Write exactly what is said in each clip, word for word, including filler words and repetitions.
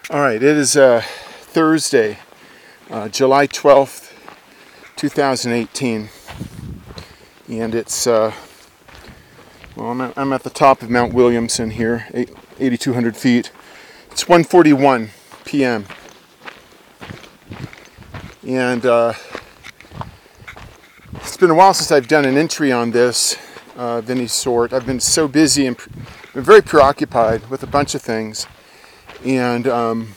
All right, it is uh, Thursday, uh, July twelfth, two thousand eighteen, and it's, uh, well, I'm at, I'm at the top of Mount Williamson here, eight thousand two hundred feet. It's one forty-one p m and uh, it's been a while since I've done an entry on this uh, of any sort. I've been so busy and pre- been very preoccupied with a bunch of things. And um,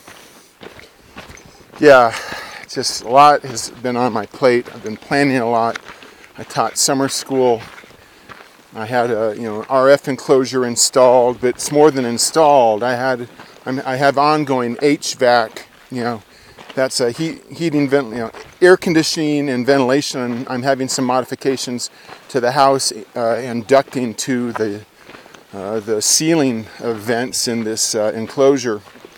yeah, just a lot has been on my plate. I've been planning a lot. I taught summer school. I had a you know R F enclosure installed, but it's more than installed. I had I'm, I have ongoing H V A C. You know, that's a heat, heating, vent, you know, air conditioning and ventilation. I'm having some modifications to the house uh, and ducting to the Uh, the ceiling of vents in this uh, enclosure,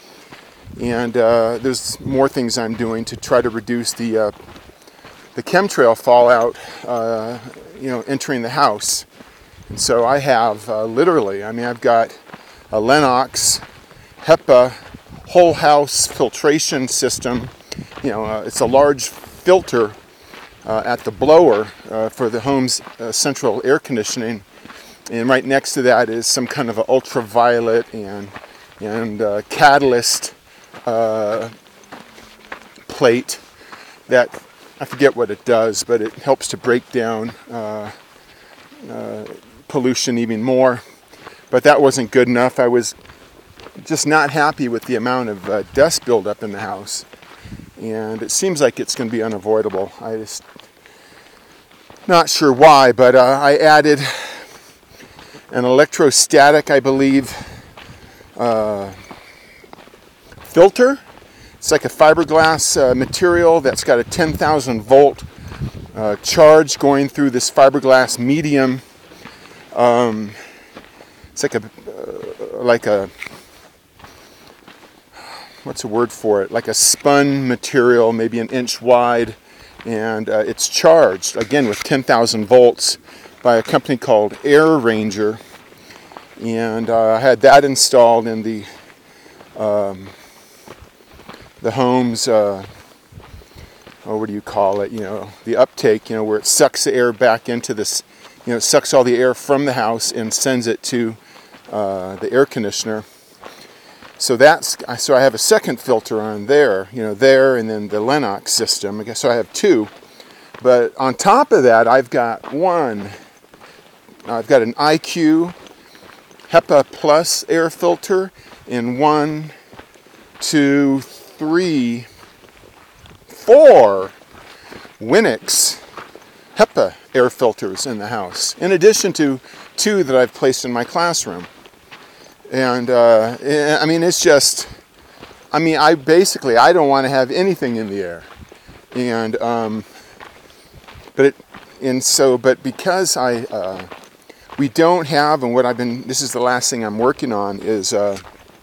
and uh, there's more things I'm doing to try to reduce the uh, the chemtrail fallout, uh, you know, entering the house. And so I have uh, literally, I mean, I've got a Lennox HEPA whole house filtration system. You know, uh, it's a large filter uh, at the blower uh, for the home's uh, central air conditioning. And right next to that is some kind of an ultraviolet and and uh, catalyst uh, plate that, I forget what it does, but it helps to break down uh, uh, pollution even more. But that wasn't good enough. I was just not happy with the amount of uh, dust buildup in the house. And it seems like it's going to be unavoidable. I just, not sure why, but uh, I added an electrostatic, I believe, uh, filter. It's like a fiberglass uh, material that's got a ten thousand volt uh, charge going through this fiberglass medium. Um, it's like a, uh, like a, what's the word for it? Like a spun material, maybe an inch wide, and uh, it's charged, again, with ten thousand volts. By a company called Air Ranger, and uh, I had that installed in the um, the home's uh, oh, what do you call it? You know, the uptake. You know, where it sucks the air back into this. You know, it sucks all the air from the house and sends it to uh, the air conditioner. So that's so I have a second filter on there. You know, there, and then the Lennox system. I guess so I have two. But on top of that, I've got one. I've got an I Q HEPA Plus air filter and one, two, three, four Winix HEPA air filters in the house, in addition to two that I've placed in my classroom. And uh, I mean, it's just, I mean, I basically, I don't want to have anything in the air. And, um, but it, and so, but because I, uh, we don't have, and what I've been, this is the last thing I'm working on, is, uh,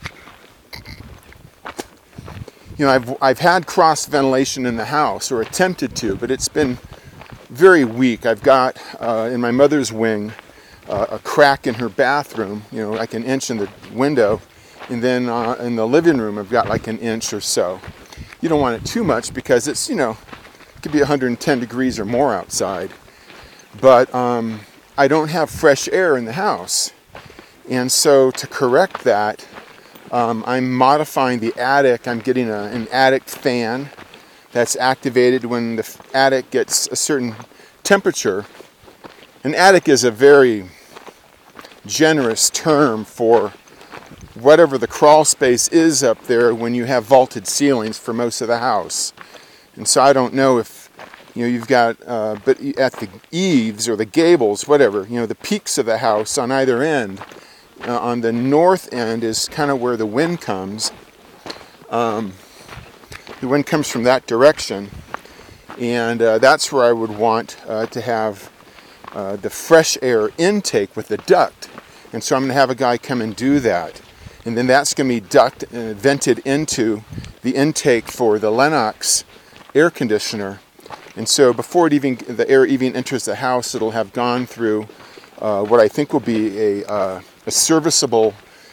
you know, I've I've had cross ventilation in the house, or attempted to, but it's been very weak. I've got, uh, in my mother's wing, uh, a crack in her bathroom, you know, like an inch in the window, and then uh, in the living room, I've got like an inch or so. You don't want it too much because it's, you know, it could be one hundred ten degrees or more outside. But, um, I don't have fresh air in the house, and so to correct that, um, I'm modifying the attic. I'm getting a, an attic fan that's activated when the attic gets a certain temperature. An attic is a very generous term for whatever the crawl space is up there when you have vaulted ceilings for most of the house. And so I don't know if You know, you've got, uh, but at the eaves or the gables, whatever, you know, the peaks of the house on either end. Uh, on the north end is kind of where the wind comes. Um, the wind comes from that direction. And uh, that's where I would want uh, to have uh, the fresh air intake with the duct. And so I'm going to have a guy come and do that. And then that's going to be duct uh, vented into the intake for the Lennox air conditioner. And so before it even the air even enters the house, it'll have gone through uh, what I think will be a, uh, a serviceable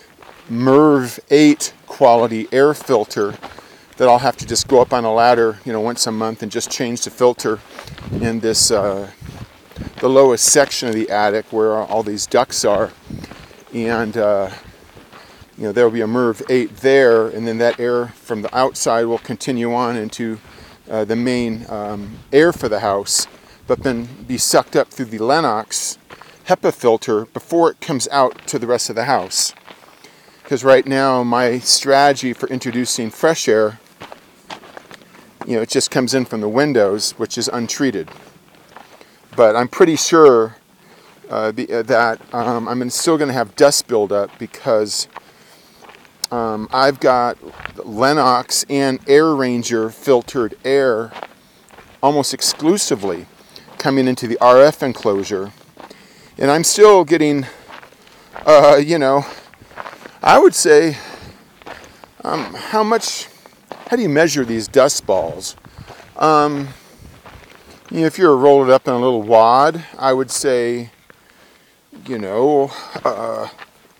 MERV eight quality air filter that I'll have to just go up on a ladder, you know, once a month and just change the filter in this, uh, the lowest section of the attic where all these ducts are. And, uh, you know, there will be a MERV eight there, and then that air from the outside will continue on into uh, the main um, air for the house, but then be sucked up through the Lennox HEPA filter before it comes out to the rest of the house. Because right now, my strategy for introducing fresh air, you know, it just comes in from the windows, which is untreated. But I'm pretty sure uh, the, uh, that um, I'm still going to have dust buildup because um, I've got Lennox and Air Ranger filtered air almost exclusively coming into the R F enclosure. And I'm still getting, uh, you know, I would say, um, how much... How do you measure these dust balls? Um, you know, if you were to roll it up in a little wad, I would say, you know, uh,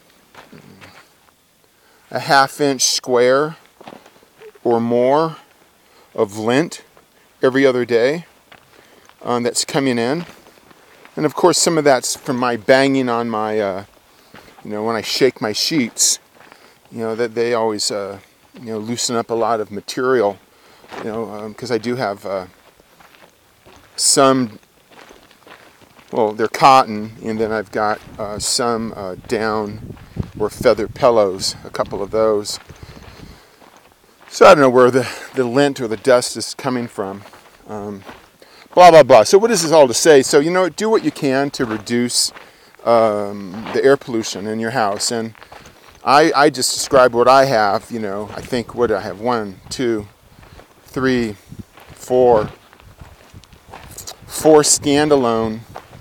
a half inch square or more of lint every other day um, that's coming in. And of course, some of that's from my banging on my, uh, you know, when I shake my sheets, you know, that they always... Uh, you know, loosen up a lot of material, you know, because um, I do have uh, some, well, they're cotton, and then I've got uh, some uh, down or feather pillows, a couple of those. So I don't know where the, the lint or the dust is coming from. Um, blah, blah, blah. So what is this all to say? So, you know, do what you can to reduce um, the air pollution in your house. And I, I just describe what I have, you know, I think, what do I have? One, two, three, four, four standalone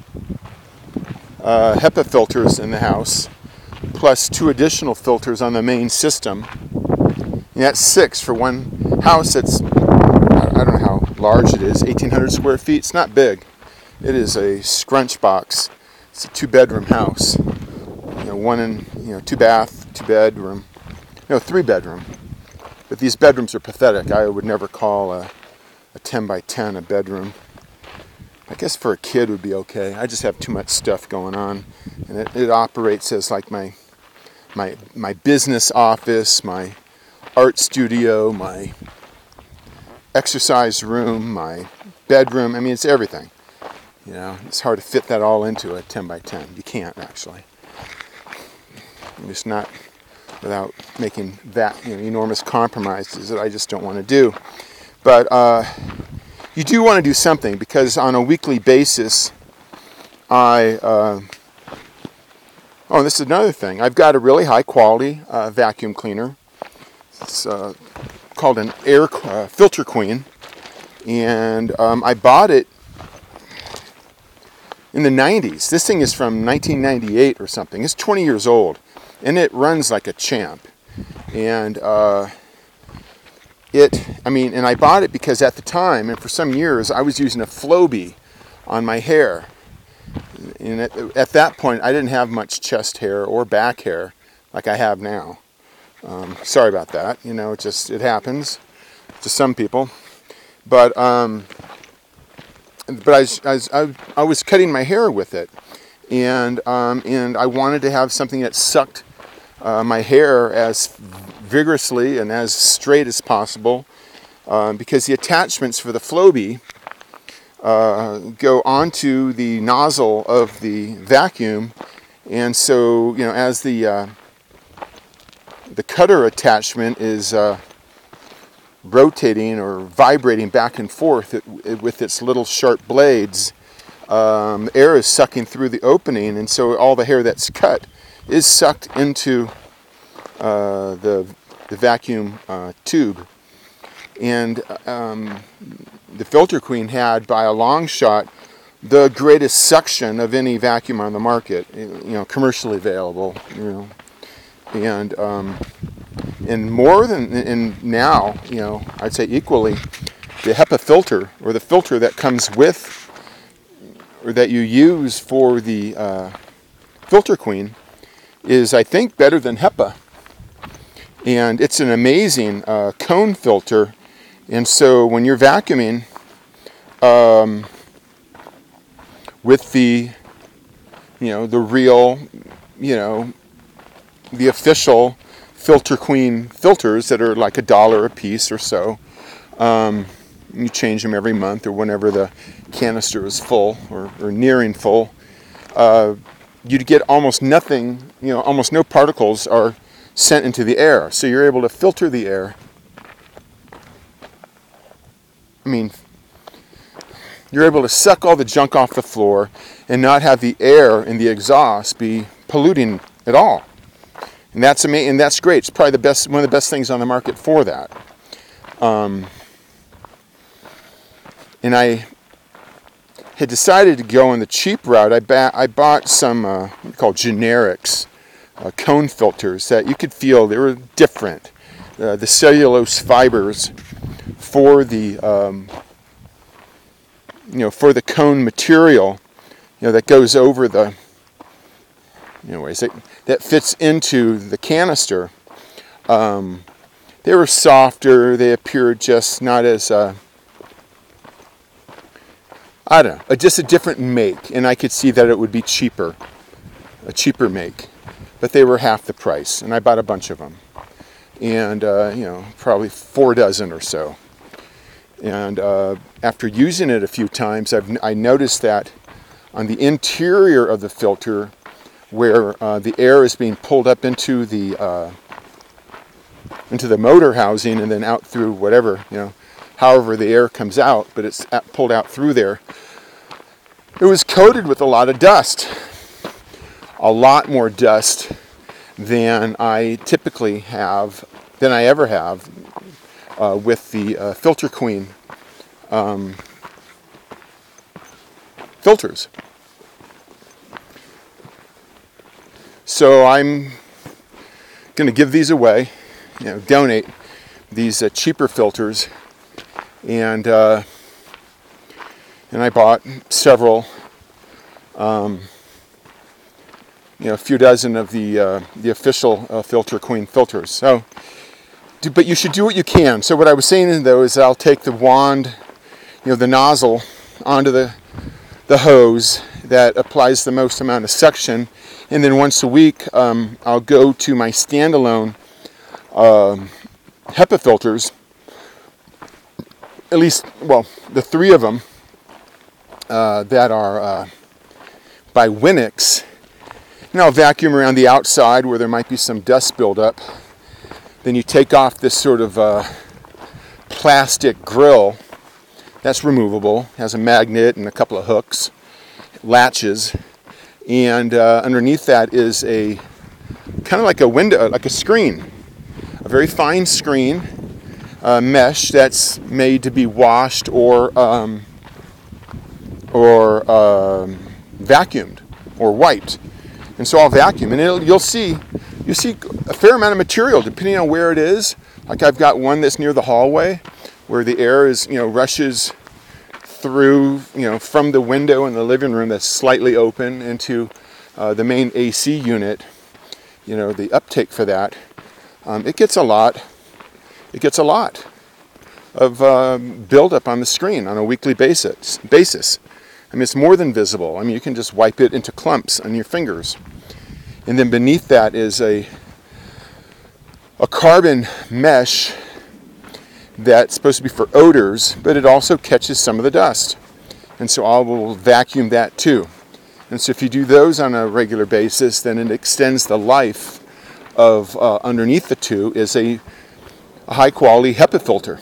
uh, HEPA filters in the house, plus two additional filters on the main system. And that's six for one house that's, I don't know how large it is, eighteen hundred square feet. It's not big. It is a scrunch box. It's a two-bedroom house. You know, one in, you know, two bath, two bedroom, no, three bedroom. But these bedrooms are pathetic. I would never call a, a ten by ten a bedroom. I guess for a kid would be okay. I just have too much stuff going on, and it, it operates as like my my my business office, my art studio, my exercise room, my bedroom. I mean, it's everything. You know, it's hard to fit that all into a ten by ten. You can't actually. Just not without making that, you know, enormous compromises that I just don't want to do. But uh, you do want to do something, because on a weekly basis, I, uh, oh, this is another thing. I've got a really high quality uh, vacuum cleaner. It's uh, called an Air uh, Filter Queen, and um, I bought it in the nineties. This thing is from nineteen ninety-eight or something. It's twenty years old. And it runs like a champ. And uh, it, I mean, and I bought it because at the time, and for some years, I was using a Flowbee on my hair. And at, at that point, I didn't have much chest hair or back hair like I have now. Um, sorry about that. You know, it just, it happens to some people. But, um, but I, was, I, was, I, I was cutting my hair with it. And um, and I wanted to have something that sucked uh, my hair as vigorously and as straight as possible, um, because the attachments for the Flowbee uh, go onto the nozzle of the vacuum, and so, you know, as the uh, the cutter attachment is uh, rotating or vibrating back and forth it, it, with its little sharp blades. Um, air is sucking through the opening, and so all the hair that's cut is sucked into uh, the, the vacuum uh, tube. And um, the Filter Queen had, by a long shot, the greatest suction of any vacuum on the market, you know, commercially available, you know. And um, and more than, and now, you know, I'd say equally, the HEPA filter, or the filter that comes with, or that you use for the uh, Filter Queen, is, I think, better than HEPA. And it's an amazing uh, cone filter. And so when you're vacuuming um, with the, you know, the real, you know, the official Filter Queen filters that are like a dollar a piece or so, um, you change them every month or whenever the canister is full or, or nearing full, uh, you'd get almost nothing, you know, almost no particles are sent into the air. So you're able to filter the air. I mean, you're able to suck all the junk off the floor and not have the air in the exhaust be polluting at all. And that's amazing, and that's great. It's probably the best, one of the best things on the market for that. Um, and I had decided to go on the cheap route. I, ba- I bought some uh, what we call generics, uh, cone filters that you could feel they were different. Uh, the cellulose fibers for the um, you know for the cone material, you know that goes over the anyways that, that fits into the canister. Um, they were softer. They appeared just not as uh, I don't know, just a different make, and I could see that it would be cheaper, a cheaper make, but they were half the price, and I bought a bunch of them, and uh, you know, probably four dozen or so. And uh, after using it a few times, I've I noticed that on the interior of the filter, where uh, the air is being pulled up into the uh, into the motor housing and then out through whatever, you know, however the air comes out, but it's pulled out through there. It was coated with a lot of dust, a lot more dust than I typically have, than I ever have uh, with the uh, Filter Queen um, filters. So I'm going to give these away, you know, donate these uh, cheaper filters. And uh, and I bought several, um, you know, a few dozen of the uh, the official uh, Filter Queen filters. So, do, but you should do what you can. So what I was saying though is I'll take the wand, you know, the nozzle onto the the hose that applies the most amount of suction, and then once a week um, I'll go to my standalone um, HEPA filters. At least, well, the three of them uh, that are uh, by Winix. And I'll vacuum around the outside where there might be some dust buildup. Then you take off this sort of uh, plastic grill that's removable, has a magnet and a couple of hooks, latches, and uh, underneath that is a kind of like a window, like a screen, a very fine screen. Uh, mesh that's made to be washed or um, or um, vacuumed or wiped, and so I'll vacuum, and it'll, you'll see you see a fair amount of material depending on where it is. Like I've got one that's near the hallway, where the air is you know rushes through you know from the window in the living room that's slightly open into uh, the main A C unit. You know the uptake for that, um, it gets a lot. It gets a lot of uh, buildup on the screen on a weekly basis. Basis. I mean, it's more than visible. I mean, you can just wipe it into clumps on your fingers. And then beneath that is a a carbon mesh that's supposed to be for odors, but it also catches some of the dust. And so I will vacuum that too. And so if you do those on a regular basis, then it extends the life of uh, underneath the two is a a high quality HEPA filter.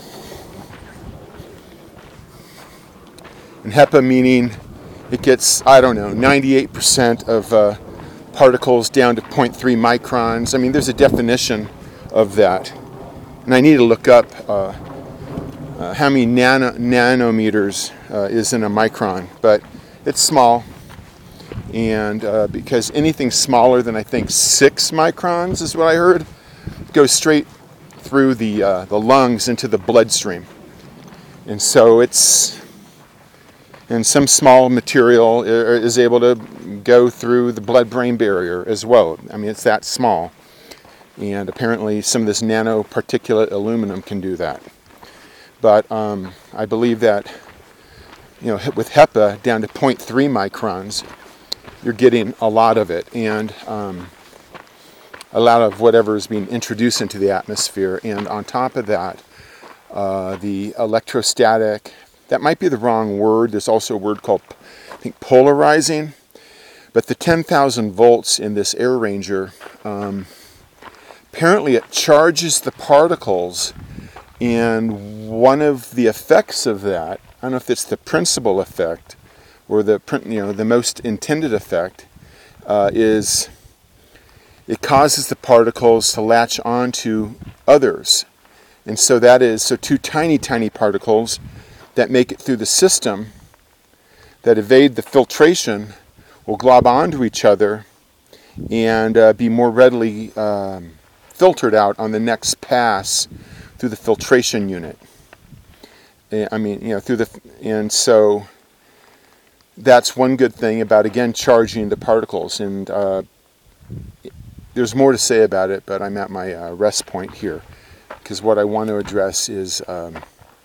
And HEPA meaning it gets, I don't know, ninety-eight percent of uh, particles down to zero point three microns. I mean, there's a definition of that. And I need to look up uh, uh, how many nano, nanometers uh, is in a micron, but it's small. And uh, because anything smaller than I think six microns is what I heard, goes straight through the uh, the lungs into the bloodstream, and so it's and some small material is able to go through the blood-brain barrier as well. I mean, it's that small, And apparently some of this nanoparticulate aluminum can do that. But um, I believe that, you know, with HEPA down to zero point three microns, you're getting a lot of it, and um, a lot of whatever is being introduced into the atmosphere. And on top of that, uh, the electrostatic, that might be the wrong word. There's also a word called, I think, polarizing. But the ten thousand volts in this Air Ranger, um, apparently it charges the particles, and one of the effects of that, I don't know if it's the principal effect or the you know the most intended effect, uh, is it causes the particles to latch on to others. And so that is, so two tiny, tiny particles that make it through the system that evade the filtration will glob onto each other and uh, be more readily um, filtered out on the next pass through the filtration unit. I mean, you know, through the, and so that's one good thing about, again, charging the particles. And uh, there's more to say about it, but I'm at my uh, rest point here, because what I want to address is um,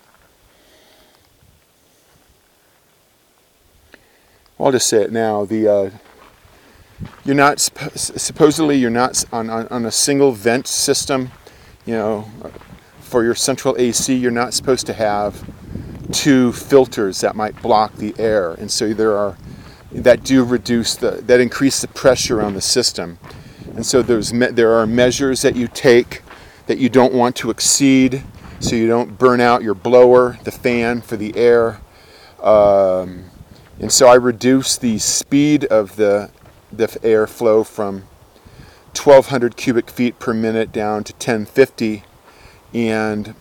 well, I'll just say it now. The uh, you're not supposedly you're not on, on on a single vent system. You know, for your central A C, you're not supposed to have two filters that might block the air, and so there are that do reduce the that increase the pressure on the system. And so there's me, there are measures that you take that you don't want to exceed, so you don't burn out your blower, the fan for the air. Um, and so I reduce the speed of the the airflow from twelve hundred cubic feet per minute down to ten fifty, and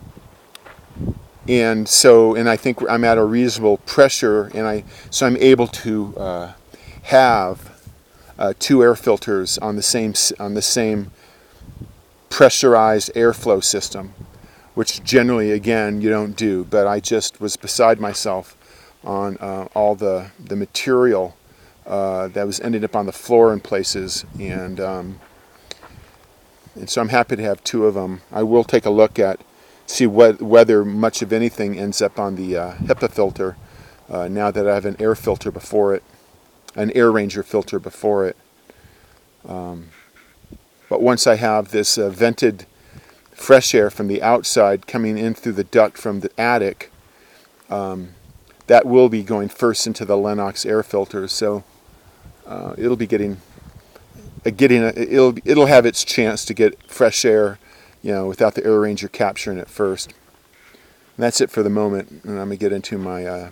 and so and I think I'm at a reasonable pressure, and I so I'm able to uh, have uh, two air filters on the same on the same pressurized airflow system, which generally, again, you don't do. But I just was beside myself on uh, all the the material uh, that was ending up on the floor in places, and um, and so I'm happy to have two of them. I will take a look at see what, whether much of anything ends up on the uh, HEPA filter uh, now that I have an air filter before it, an Air Ranger filter before it. Um, but once I have this uh, vented fresh air from the outside coming in through the duct from the attic, um, that will be going first into the Lennox air filters. So uh, it'll be getting, uh, getting a, it'll it'll have its chance to get fresh air, you know, without the Air Ranger capturing it first. And that's it for the moment, and I'm gonna get into my uh,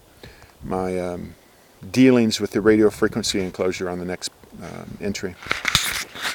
my um, dealings with the radio frequency enclosure on the next um, entry.